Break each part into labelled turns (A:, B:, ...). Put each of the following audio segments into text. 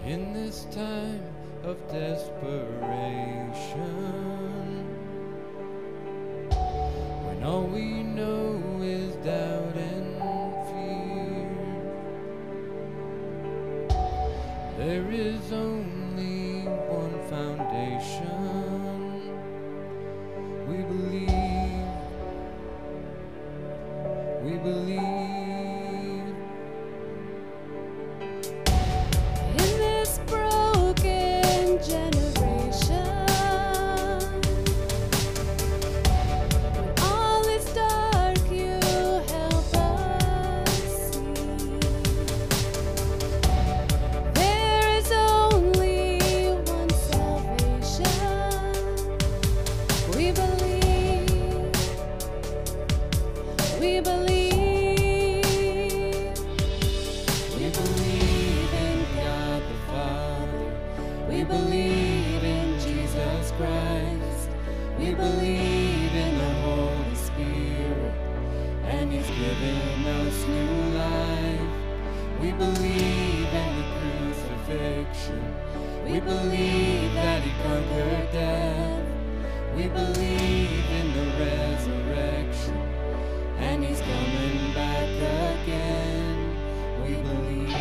A: in this time of desperation, when all we know is doubt and fear, there is only one foundation. We believe.
B: In this broken generation, when all is dark, you help us see. There is only one salvation. We believe. We believe.
A: We believe in God the Father. We believe in Jesus Christ. We believe in the Holy Spirit, and He's given us new life. We believe in the crucifixion. We believe that He conquered death. We believe in the resurrection, and He's coming back again. We believe.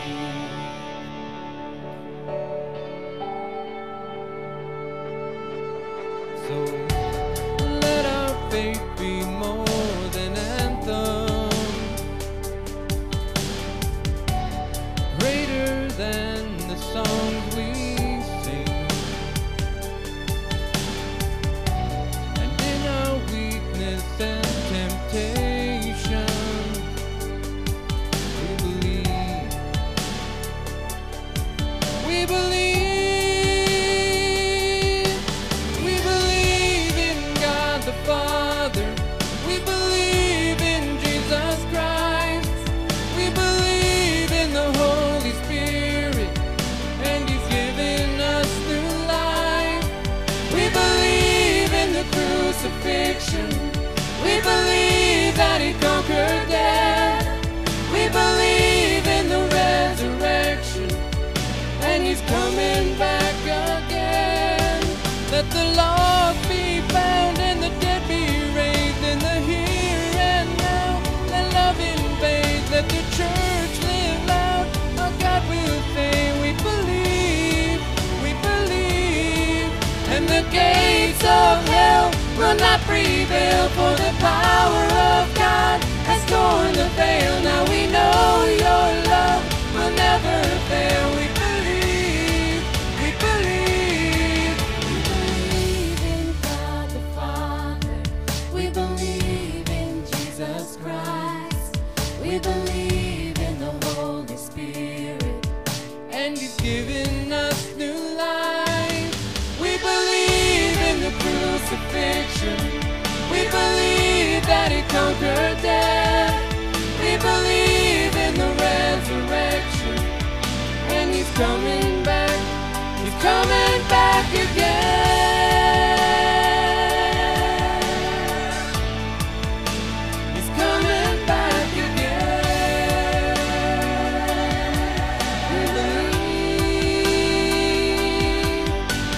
A: So let our faith be more than anthem, greater than the songs we sing, and in our weakness and temptation, we believe. We believe. We believe in God the Father. We believe in Jesus Christ. We believe in the Holy Spirit, and He's given us new life. We believe in the crucifixion. We believe that He conquered death. We believe in the resurrection, and He's coming back again. Let the lost be found and the dead be raised in the here and now. Let love invade, let the church live loud. Our God will say, we believe, and the gates of hell will not prevail, for the power of God has torn the veil. Now we know your love will never fail. We believe, we believe.
B: We believe in God the Father. We believe in Jesus Christ. We believe in the Holy Spirit,
A: And He's given us new life. We believe in the crucifixion. We believe that He conquered death. We believe in the resurrection, and He's coming back. He's coming back again. He's coming back again. We believe.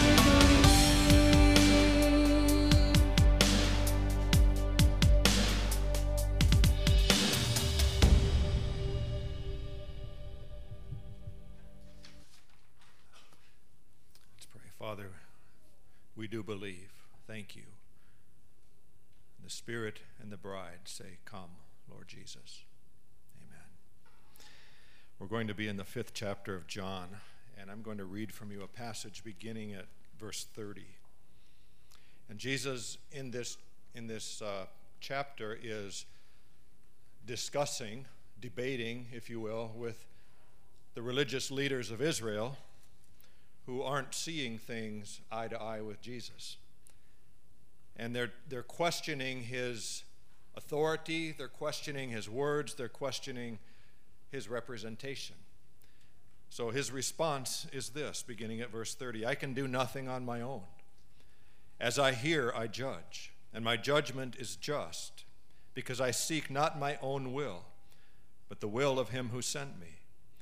C: Let's pray. Father, we do believe. Thank you. The Spirit and the bride say, come, Lord Jesus. Amen. We're going to be in the 5th chapter of John, and I'm going to read from you a passage beginning at verse 30. And Jesus in this chapter is discussing, debating, if you will, with the religious leaders of Israel who aren't seeing things eye to eye with Jesus. And they're questioning His authority, they're questioning His words, they're questioning His representation. So His response is this, beginning at verse 30. I can do nothing on my own. As I hear, I judge, and my judgment is just, because I seek not my own will, but the will of Him who sent me.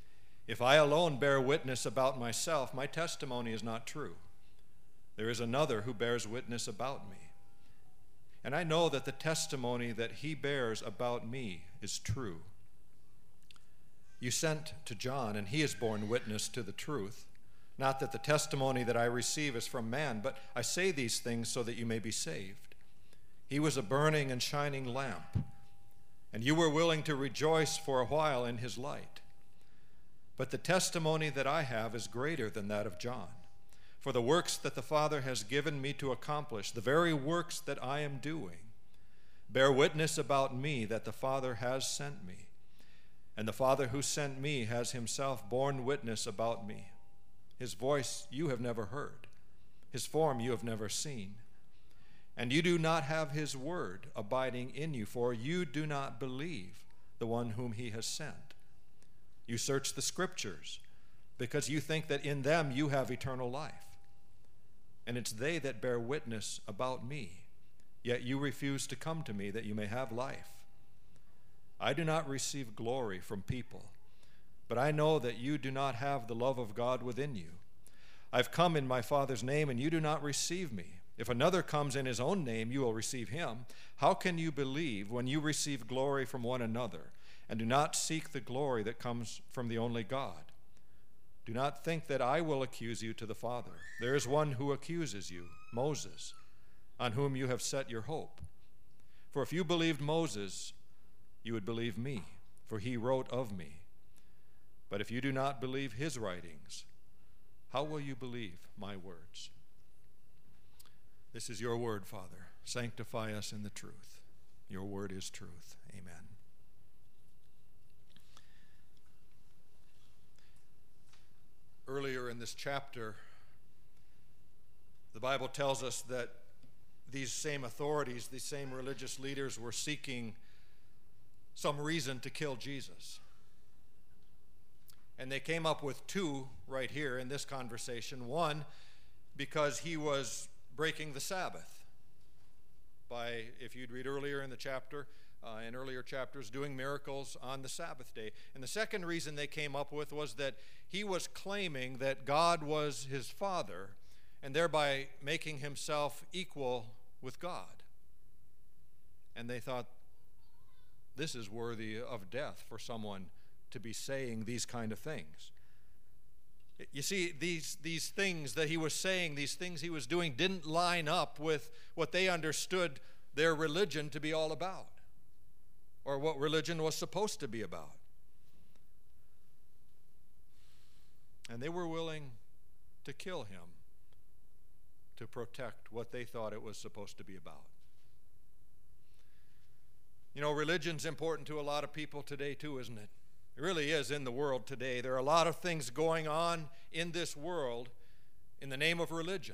C: If I alone bear witness about myself, my testimony is not true. There is another who bears witness about me. And I know that the testimony that he bears about me is true. You sent to John, and he has borne witness to the truth. Not that the testimony that I receive is from man, but I say these things so that you may be saved. He was a burning and shining lamp, and you were willing to rejoice for a while in his light. But the testimony that I have is greater than that of John. For the works that the Father has given me to accomplish, the very works that I am doing, bear witness about me that the Father has sent me. And the Father who sent me has himself borne witness about me. His voice you have never heard. His form you have never seen. And you do not have his word abiding in you, for you do not believe the one whom he has sent. You search the Scriptures because you think that in them you have eternal life. And it's they that bear witness about me. Yet you refuse to come to me that you may have life. I do not receive glory from people, but I know that you do not have the love of God within you. I've come in my Father's name, and you do not receive me. If another comes in his own name, you will receive him. How can you believe when you receive glory from one another, and do not seek the glory that comes from the only God? Do not think that I will accuse you to the Father. There is one who accuses you, Moses, on whom you have set your hope. For if you believed Moses, you would believe me, for he wrote of me. But if you do not believe his writings, how will you believe my words? This is your word, Father. Sanctify us in the truth. Your word is truth. Amen. Earlier in this chapter, the Bible tells us that these same authorities, these same religious leaders were seeking some reason to kill Jesus. And they came up with two right here in this conversation. One, because he was breaking the Sabbath by, if you'd read earlier in the chapter, in earlier chapters, doing miracles on the Sabbath day. And the second reason they came up with was that he was claiming that God was his Father, and thereby making himself equal with God. And they thought, this is worthy of death for someone to be saying these kind of things. You see, these things that he was saying, these things he was doing, didn't line up with what they understood their religion to be all about, or what religion was supposed to be about. And they were willing to kill him to protect what they thought it was supposed to be about. You know, religion's important to a lot of people today too, isn't it? It really is in the world today. There are a lot of things going on in this world in the name of religion.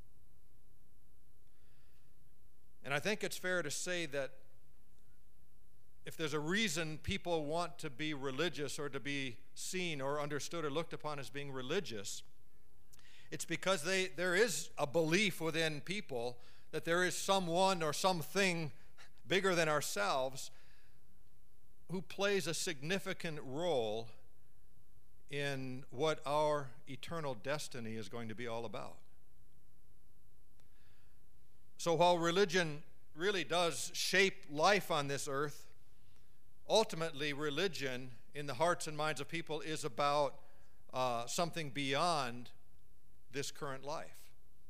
C: And I think it's fair to say that if there's a reason people want to be religious or to be seen or understood or looked upon as being religious, it's because there is a belief within people that there is someone or something bigger than ourselves who plays a significant role in what our eternal destiny is going to be all about. So while religion really does shape life on this earth, ultimately religion in the hearts and minds of people is about something beyond this current life.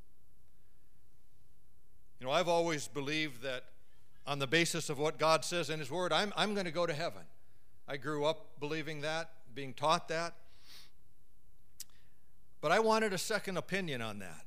C: You know, I've always believed that on the basis of what God says in his word, I'm going to go to heaven. I grew up believing that, being taught that. But I wanted a second opinion on that.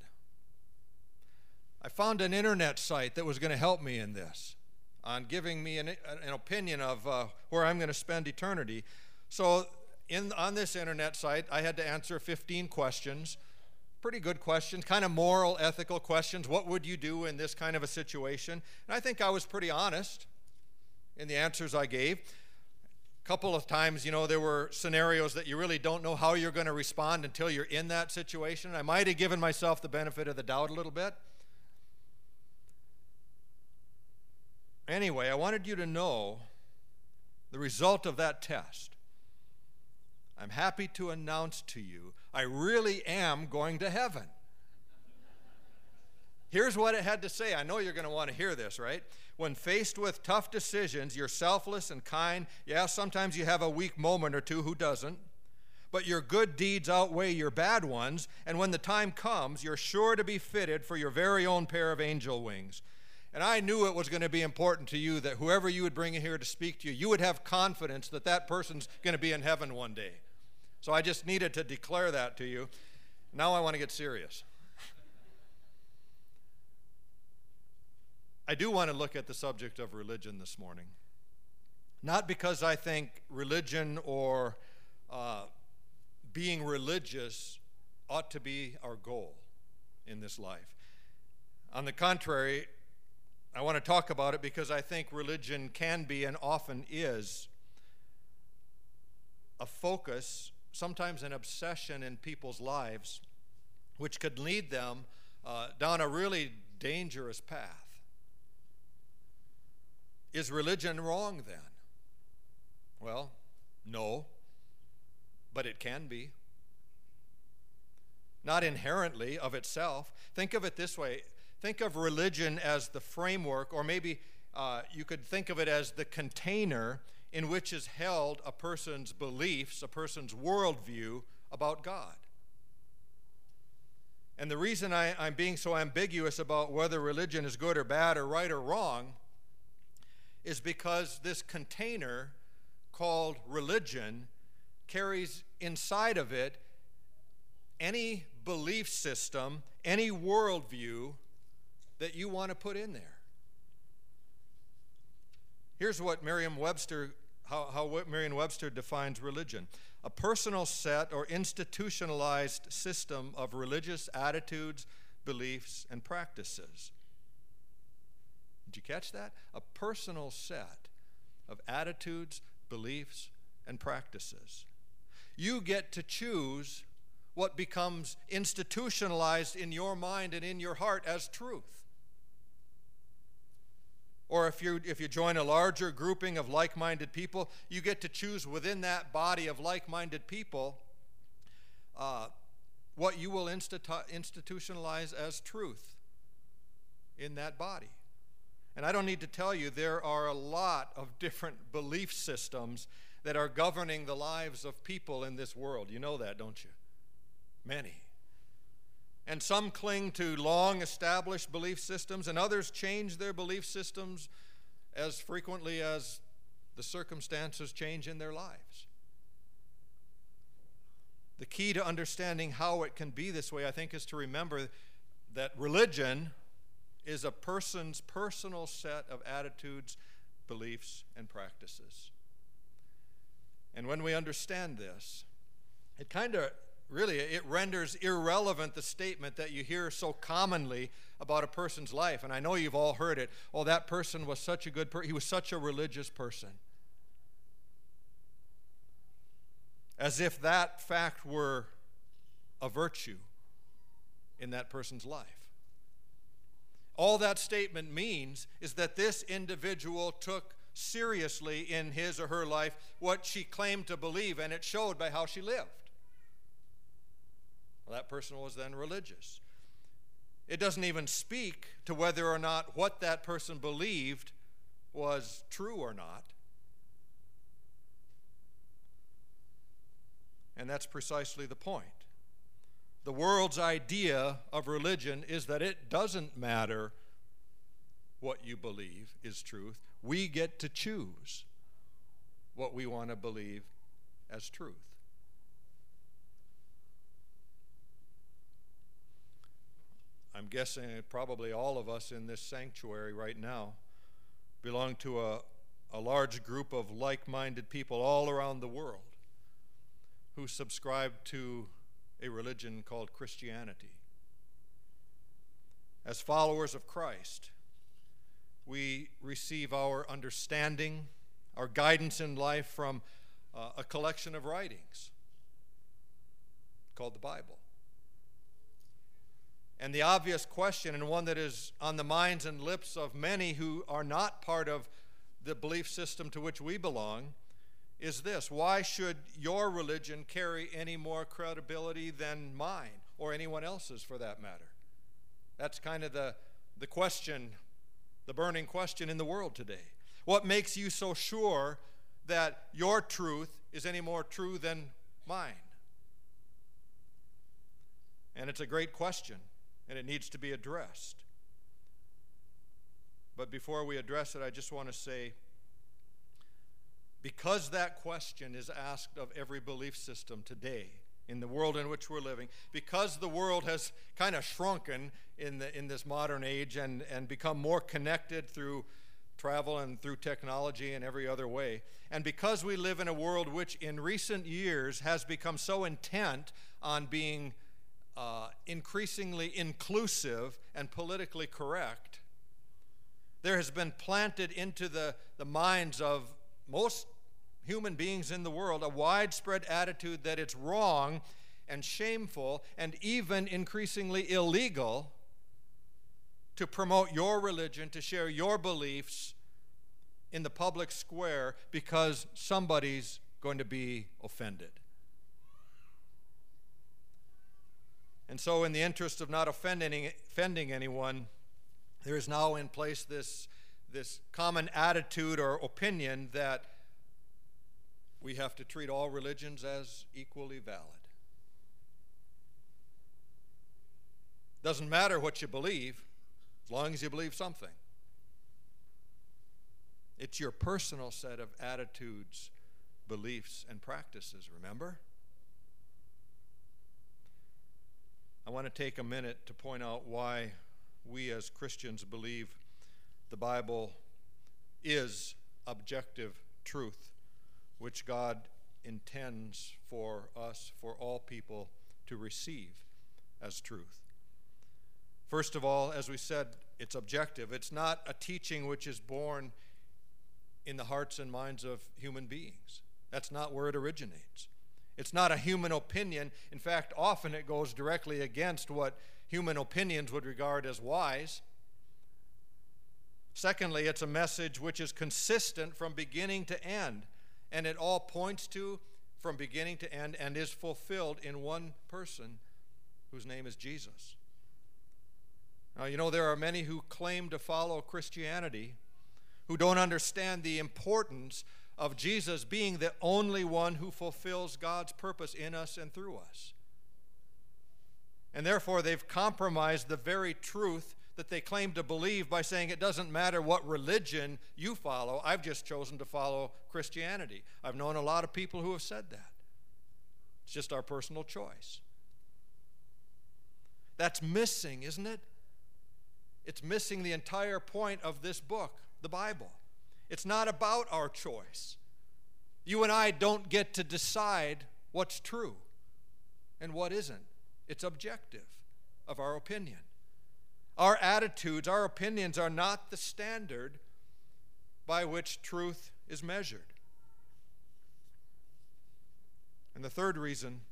C: I found an internet site that was going to help me in this, on giving me an opinion of where I'm going to spend eternity. So on this internet site, I had to answer 15 questions, pretty good questions, kind of moral, ethical questions. What would you do in this kind of a situation? And I think I was pretty honest in the answers I gave. A couple of times, you know, there were scenarios that you really don't know how you're going to respond until you're in that situation. I might have given myself the benefit of the doubt a little bit. Anyway, I wanted you to know the result of that test. I'm happy to announce to you, I really am going to heaven. Here's what it had to say. I know you're going to want to hear this, right? When faced with tough decisions, you're selfless and kind. Yeah, sometimes you have a weak moment or two. Who doesn't? But your good deeds outweigh your bad ones, and when the time comes, you're sure to be fitted for your very own pair of angel wings. And I knew it was going to be important to you that whoever you would bring in here to speak to you, you would have confidence that that person's going to be in heaven one day. So I just needed to declare that to you. Now I want to get serious. I do want to look at the subject of religion this morning. Not because I think religion or being religious ought to be our goal in this life. On the contrary, I want to talk about it because I think religion can be and often is a focus, sometimes an obsession in people's lives, which could lead them down a really dangerous path. Is religion wrong then? Well, no, but it can be. Not inherently of itself. Think of it this way. Think of religion as the framework, or maybe you could think of it as the container in which is held a person's beliefs, a person's worldview about God. And the reason I'm being so ambiguous about whether religion is good or bad or right or wrong is because this container called religion carries inside of it any belief system, any worldview that you want to put in there. Here's what Merriam-Webster, how Merriam-Webster defines religion: a personal set or institutionalized system of religious attitudes, beliefs, and practices. Did you catch that? A personal set of attitudes, beliefs, and practices. You get to choose what becomes institutionalized in your mind and in your heart as truth. Or if you join a larger grouping of like-minded people, you get to choose within that body of like-minded people what you will institutionalize as truth in that body. And I don't need to tell you, there are a lot of different belief systems that are governing the lives of people in this world. You know that, don't you? Many. And some cling to long-established belief systems, and others change their belief systems as frequently as the circumstances change in their lives. The key to understanding how it can be this way, I think, is to remember that religion is a person's personal set of attitudes, beliefs, and practices. And when we understand this, it kind of really, it renders irrelevant the statement that you hear so commonly about a person's life. And I know you've all heard it. Oh, that person was such a good person. He was such a religious person. As if that fact were a virtue in that person's life. All that statement means is that this individual took seriously in his or her life what she claimed to believe, and it showed by how she lived. Well, that person was then religious. It doesn't even speak to whether or not what that person believed was true or not. And that's precisely the point. The world's idea of religion is that it doesn't matter what you believe is truth. We get to choose what we want to believe as truth. I'm guessing probably all of us in this sanctuary right now belong to a large group of like-minded people all around the world who subscribe to a religion called Christianity. As followers of Christ, we receive our understanding, our guidance in life from a collection of writings called the Bible. And the obvious question, and one that is on the minds and lips of many who are not part of the belief system to which we belong, is this: why should your religion carry any more credibility than mine, or anyone else's for that matter? That's kind of the question, the burning question in the world today. What makes you so sure that your truth is any more true than mine? And it's a great question, and it needs to be addressed. But before we address it, I just want to say, because that question is asked of every belief system today in the world in which we're living, because the world has kind of shrunken in this modern age and become more connected through travel and through technology and every other way, and because we live in a world which in recent years has become so intent on being increasingly inclusive and politically correct, there has been planted into the minds of most human beings in the world a widespread attitude that it's wrong and shameful and even increasingly illegal to promote your religion, to share your beliefs in the public square because somebody's going to be offended. And so in the interest of not offending anyone, there is now in place this common attitude or opinion that we have to treat all religions as equally valid. Doesn't matter what you believe, as long as you believe something. It's your personal set of attitudes, beliefs, and practices, remember? I want to take a minute to point out why we as Christians believe the Bible is objective truth, which God intends for us, for all people, to receive as truth. First of all, as we said, it's objective. It's not a teaching which is born in the hearts and minds of human beings. That's not where it originates. It's not a human opinion. In fact, often it goes directly against what human opinions would regard as wise. Secondly, it's a message which is consistent from beginning to end, and it all points to, from beginning to end, and is fulfilled in one person whose name is Jesus. Now, you know, there are many who claim to follow Christianity who don't understand the importance of Jesus being the only one who fulfills God's purpose in us and through us. And therefore, they've compromised the very truth that they claim to believe by saying it doesn't matter what religion you follow, I've just chosen to follow Christianity. I've known a lot of people who have said that. It's just our personal choice. That's missing, isn't it? It's missing the entire point of this book, the Bible. It's not about our choice. You and I don't get to decide what's true and what isn't. It's objective of our opinion. Our attitudes, our opinions are not the standard by which truth is measured. And the third reason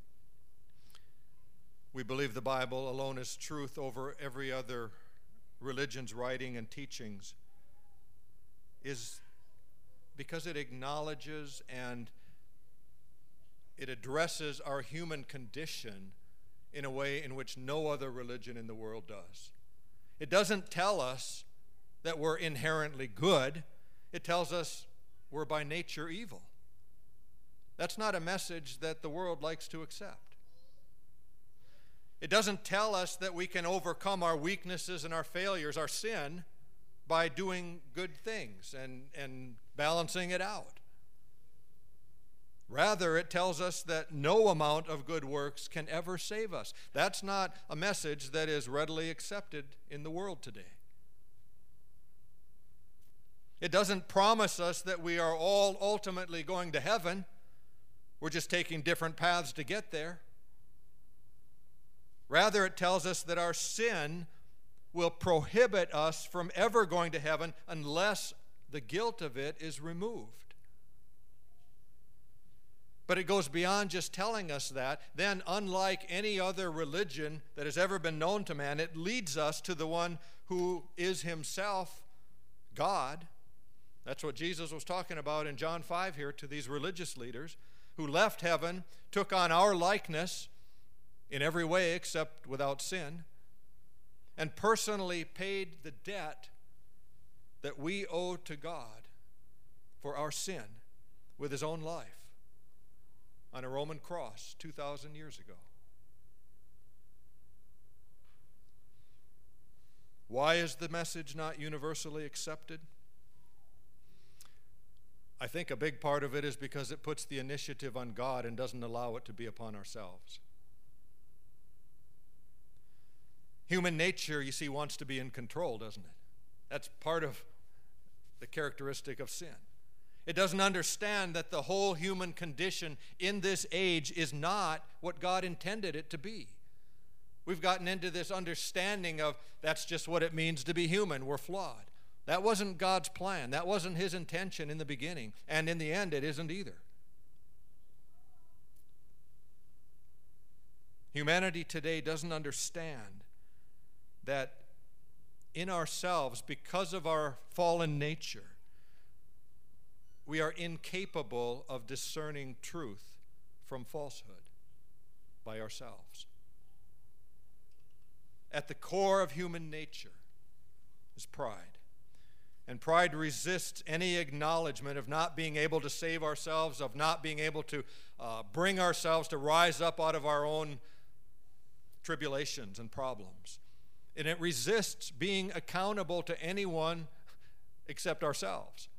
C: we believe the Bible alone is truth over every other religion's writing and teachings is because it acknowledges and it addresses our human condition in a way in which no other religion in the world does. It doesn't tell us that we're inherently good. It tells us we're by nature evil. That's not a message that the world likes to accept. It doesn't tell us that we can overcome our weaknesses and our failures, our sin, by doing good things and balancing it out. Rather, it tells us that no amount of good works can ever save us. That's not a message that is readily accepted in the world today. It doesn't promise us that we are all ultimately going to heaven. We're just taking different paths to get there. Rather, it tells us that our sin will prohibit us from ever going to heaven unless the guilt of it is removed. But it goes beyond just telling us that. Then, unlike any other religion that has ever been known to man, it leads us to the one who is himself God. That's what Jesus was talking about in John 5 here to these religious leaders who left heaven, took on our likeness in every way except without sin, and personally paid the debt that we owe to God for our sin with his own life on a Roman cross 2,000 years ago. Why is the message not universally accepted? I think a big part of it is because it puts the initiative on God and doesn't allow it to be upon ourselves. Human nature, you see, wants to be in control, doesn't it? That's part of the characteristic of sin. It doesn't understand that the whole human condition in this age is not what God intended it to be. We've gotten into this understanding of that's just what it means to be human. We're flawed. That wasn't God's plan. That wasn't his intention in the beginning. And in the end, it isn't either. Humanity today doesn't understand that in ourselves, because of our fallen nature, we are incapable of discerning truth from falsehood by ourselves. At the core of human nature is pride. And pride resists any acknowledgement of not being able to save ourselves, of not being able to bring ourselves to rise up out of our own tribulations and problems. And it resists being accountable to anyone except ourselves.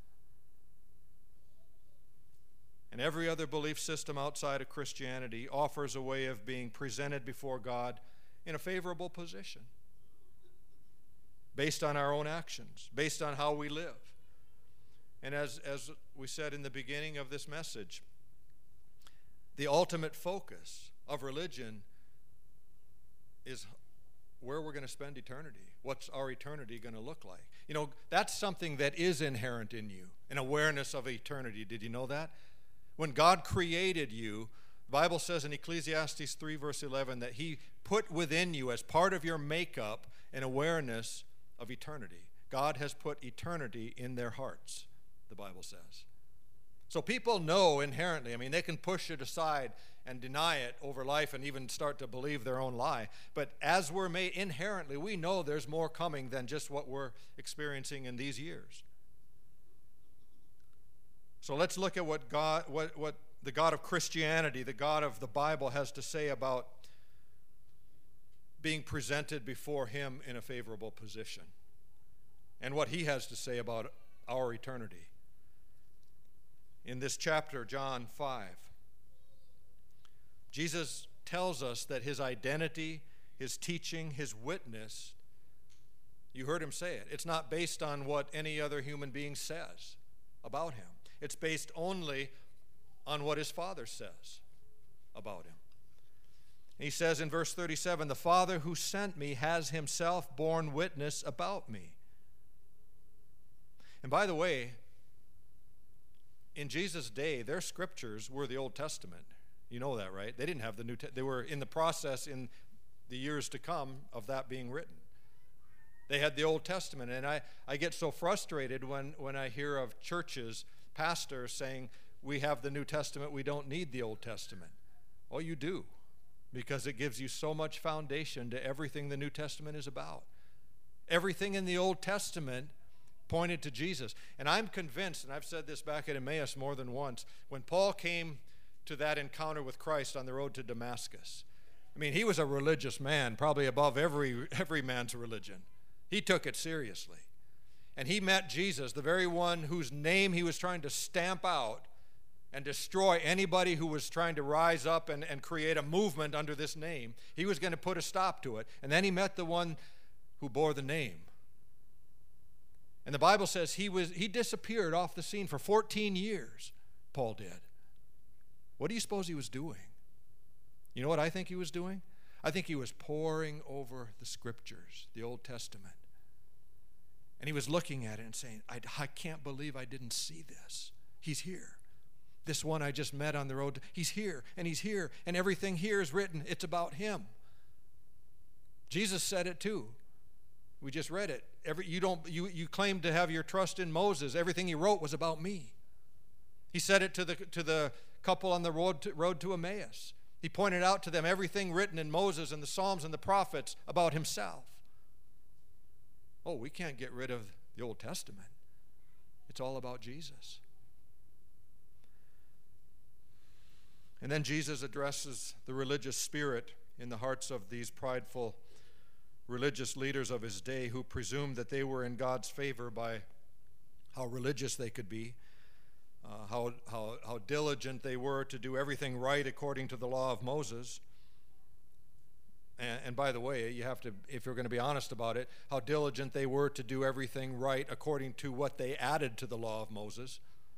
C: And every other belief system outside of Christianity offers a way of being presented before God in a favorable position, based on our own actions, based on how we live. And as we said in the beginning of this message, the ultimate focus of religion is where we're going to spend eternity. What's our eternity going to look like? You know, that's something that is inherent in you, an awareness of eternity. Did you know that? When God created you, the Bible says in Ecclesiastes 3 verse 11 that he put within you as part of your makeup an awareness of eternity. God has put eternity in their hearts, the Bible says. So people know inherently, I mean, they can push it aside and deny it over life and even start to believe their own lie. But as we're made inherently, we know there's more coming than just what we're experiencing in these years. So let's look at what the God of Christianity, the God of the Bible, has to say about being presented before him in a favorable position, and what he has to say about our eternity. In this chapter, John 5, Jesus tells us that his identity, his teaching, his witness, you heard him say it, it's not based on what any other human being says about him. It's based only on what his Father says about him. He says in verse 37, "The Father who sent me has himself borne witness about me." And by the way, in Jesus' day, their scriptures were the Old Testament. You know that, right? They didn't have the New Testament. They were in the process in the years to come of that being written. They had the Old Testament. And I get so frustrated when I hear of churches, pastors saying, we have the New Testament, we don't need the Old Testament. Oh, you do, because it gives you so much foundation to everything the New Testament is about. Everything in the Old Testament pointed to Jesus. And I'm convinced, and I've said this back at Emmaus more than once, when Paul came to that encounter with Christ on the road to Damascus, I mean, he was a religious man, probably above every man's religion. He took it seriously. And he met Jesus, the very one whose name he was trying to stamp out and destroy anybody who was trying to rise up and create a movement under this name. He was going to put a stop to it. And then he met the one who bore the name. And the Bible says he disappeared off the scene for 14 years, Paul did. What do you suppose he was doing? You know what I think he was doing? I think he was poring over the scriptures, the Old Testament. And he was looking at it and saying, I can't believe I didn't see this. He's here. This one I just met on the road, he's here, and everything here is written. It's about him. Jesus said it too. We just read it. You claim to have your trust in Moses. Everything he wrote was about me. He said it to the couple on the road to Emmaus. He pointed out to them everything written in Moses and the Psalms and the prophets about himself. Oh, we can't get rid of the Old Testament. It's all about Jesus. And then Jesus addresses the religious spirit in the hearts of these prideful religious leaders of his day who presumed that they were in God's favor by how religious they could be, how diligent they were to do everything right according to the law of Moses. And by the way, you have to, if you're going to be honest about it, how diligent they were to do everything right according to what they added to the law of Moses.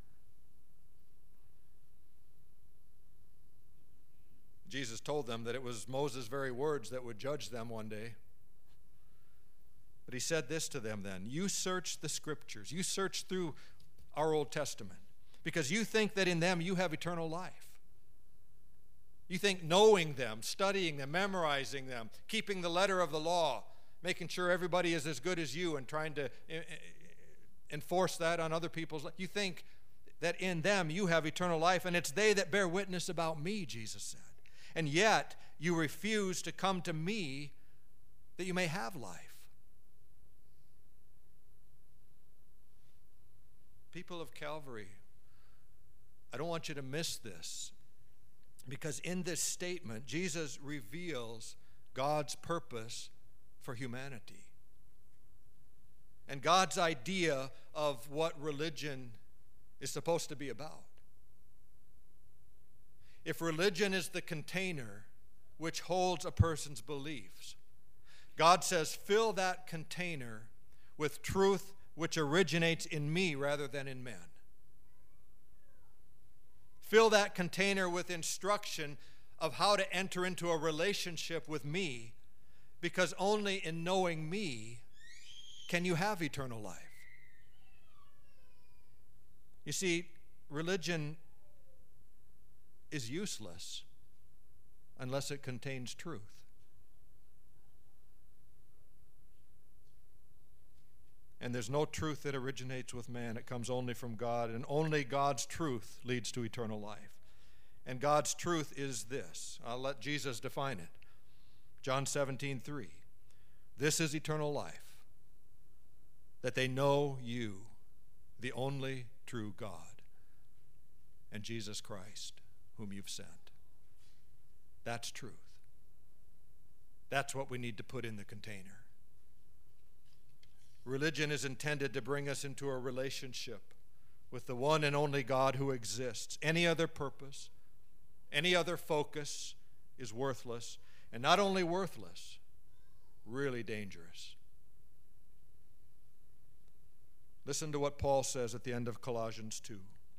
C: Jesus told them that it was Moses' very words that would judge them one day. But he said this to them then: you search the scriptures, you search through our Old Testament, because you think that in them you have eternal life. You think knowing them, studying them, memorizing them, keeping the letter of the law, making sure everybody is as good as you and trying to enforce that on other people's lives. You think that in them you have eternal life, and it's they that bear witness about me, Jesus said. And yet you refuse to come to me that you may have life. People of Calvary, I don't want you to miss this, because in this statement, Jesus reveals God's purpose for humanity and God's idea of what religion is supposed to be about. If religion is the container which holds a person's beliefs, God says, fill that container with truth which originates in me rather than in men. Fill that container with instruction of how to enter into a relationship with me, because only in knowing me can you have eternal life. You see, religion is useless unless it contains truth. And there's no truth that originates with man. It comes only from God, and only God's truth leads to eternal life. And God's truth is this. I'll let Jesus define it. John 17:3. This is eternal life, that they know you, the only true God, and Jesus Christ, whom you've sent. That's truth. That's what we need to put in the container. Religion is intended to bring us into a relationship with the one and only God who exists. Any other purpose, any other focus is worthless, and not only worthless, really dangerous. Listen to what Paul says at the end of Colossians 2.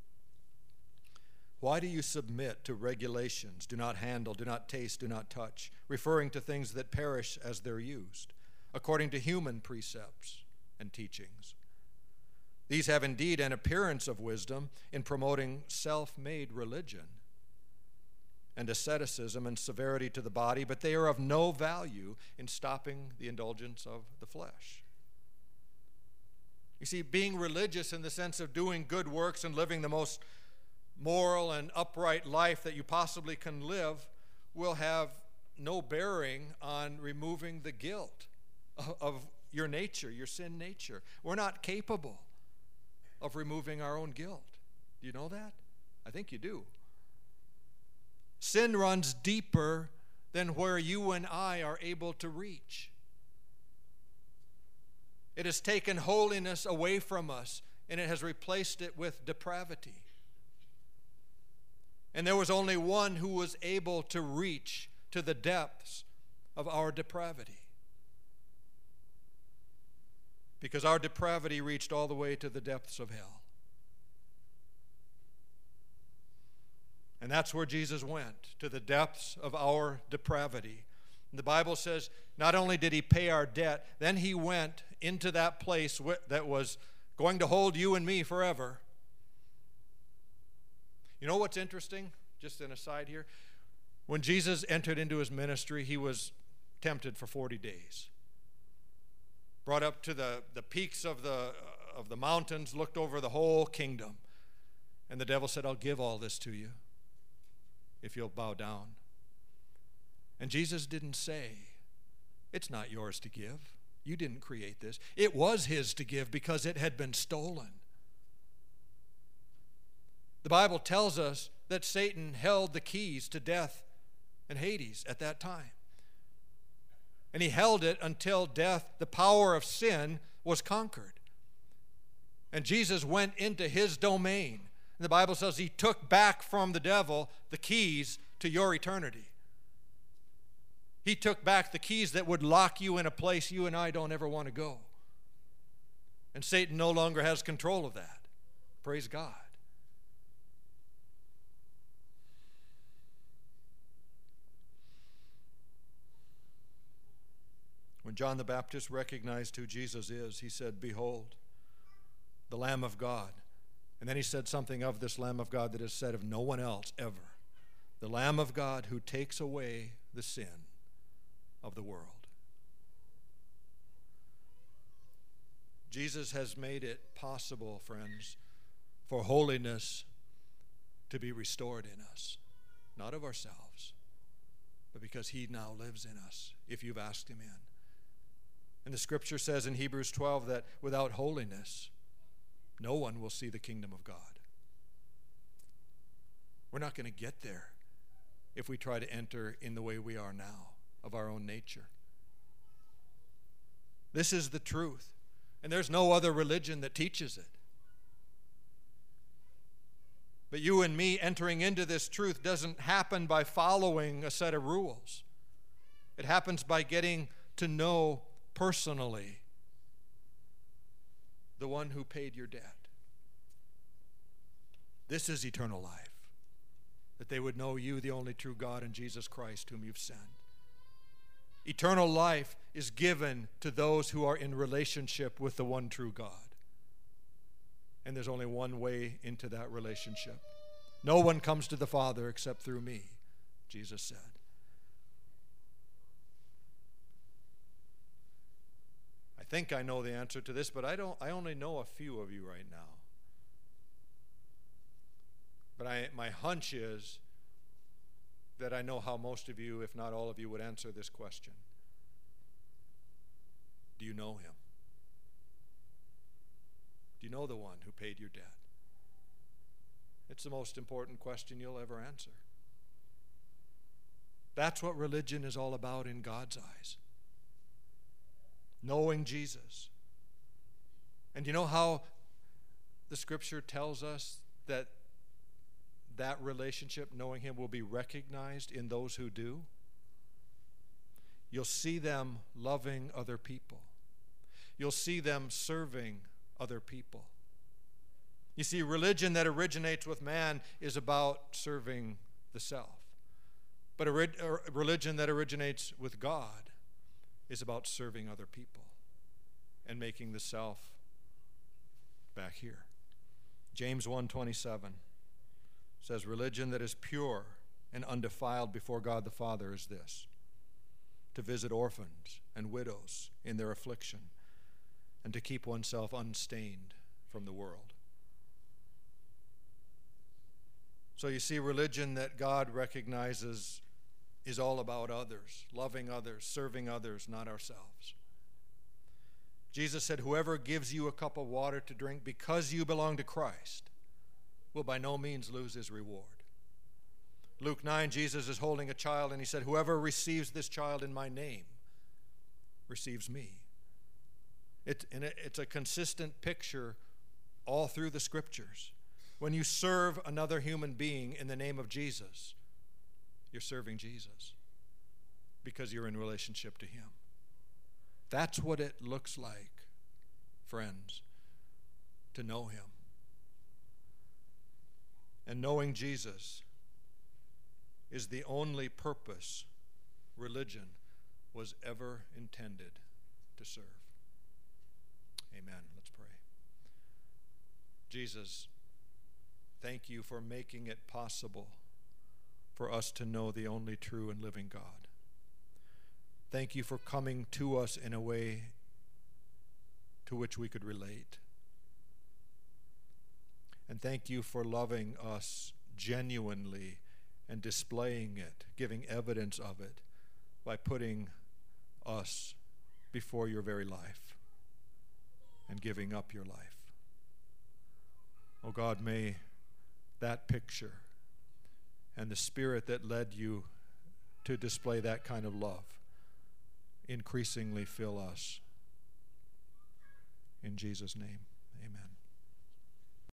C: Why do you submit to regulations? Do not handle, do not taste, do not touch, referring to things that perish as they're used, according to human precepts and teachings. These have indeed an appearance of wisdom in promoting self-made religion and asceticism and severity to the body, but they are of no value in stopping the indulgence of the flesh. You see, being religious in the sense of doing good works and living the most moral and upright life that you possibly can live will have no bearing on removing the guilt of your nature, your sin nature. We're not capable of removing our own guilt. Do you know that? I think you do. Sin runs deeper than where you and I are able to reach. It has taken holiness away from us, and it has replaced it with depravity. And there was only one who was able to reach to the depths of our depravity, because our depravity reached all the way to the depths of hell. And that's where Jesus went, to the depths of our depravity. And the Bible says not only did he pay our debt, then he went into that place that was going to hold you and me forever. You know what's interesting? Just an aside here. When Jesus entered into his ministry, he was tempted for 40 days. brought up to the peaks of the mountains, looked over the whole kingdom. And the devil said, I'll give all this to you if you'll bow down. And Jesus didn't say, it's not yours to give. You didn't create this. It was his to give because it had been stolen. The Bible tells us that Satan held the keys to death and Hades at that time. And he held it until death, the power of sin, was conquered. And Jesus went into his domain. And the Bible says he took back from the devil the keys to your eternity. He took back the keys that would lock you in a place you and I don't ever want to go. And Satan no longer has control of that. Praise God. When John the Baptist recognized who Jesus is, he said, behold, the Lamb of God. And then he said something of this Lamb of God that is said of no one else ever. The Lamb of God who takes away the sin of the world. Jesus has made it possible, friends, for holiness to be restored in us. Not of ourselves, but because he now lives in us, if you've asked him in. And the scripture says in Hebrews 12 that without holiness, no one will see the kingdom of God. We're not going to get there if we try to enter in the way we are now, of our own nature. This is the truth, and there's no other religion that teaches it. But you and me entering into this truth doesn't happen by following a set of rules. It happens by getting to know personally the one who paid your debt. This is eternal life, that they would know you, the only true God, and Jesus Christ, whom you've sent. Eternal life is given to those who are in relationship with the one true God. And there's only one way into that relationship. No one comes to the Father except through me, Jesus said. I think I know the answer to this, but I only know a few of you right now. But my hunch is that I know how most of you, if not all of you, would answer this question. Do you know him? Do you know the one who paid your debt? It's the most important question you'll ever answer. That's what religion is all about in God's eyes. Knowing Jesus. And you know how the scripture tells us that relationship, knowing him, will be recognized in those who do? You'll see them loving other people. You'll see them serving other people. You see, religion that originates with man is about serving the self. But a religion that originates with God is about serving other people and making the self back here. James 1:27 says, religion that is pure and undefiled before God the Father is this: to visit orphans and widows in their affliction and to keep oneself unstained from the world. So you see, religion that God recognizes is all about others, loving others, serving others, not ourselves. Jesus said, whoever gives you a cup of water to drink because you belong to Christ will by no means lose his reward. Luke 9, Jesus is holding a child, and he said, whoever receives this child in my name receives me. It's a consistent picture all through the scriptures. When you serve another human being in the name of Jesus, you're serving Jesus because you're in relationship to him. That's what it looks like, friends, to know him. And knowing Jesus is the only purpose religion was ever intended to serve. Amen. Let's pray. Jesus, thank you for making it possible for us to know the only true and living God. Thank you for coming to us in a way to which we could relate. And thank you for loving us genuinely and displaying it, giving evidence of it by putting us before your very life and giving up your life. Oh God, may that picture and the spirit that led you to display that kind of love increasingly fill us. In Jesus' name.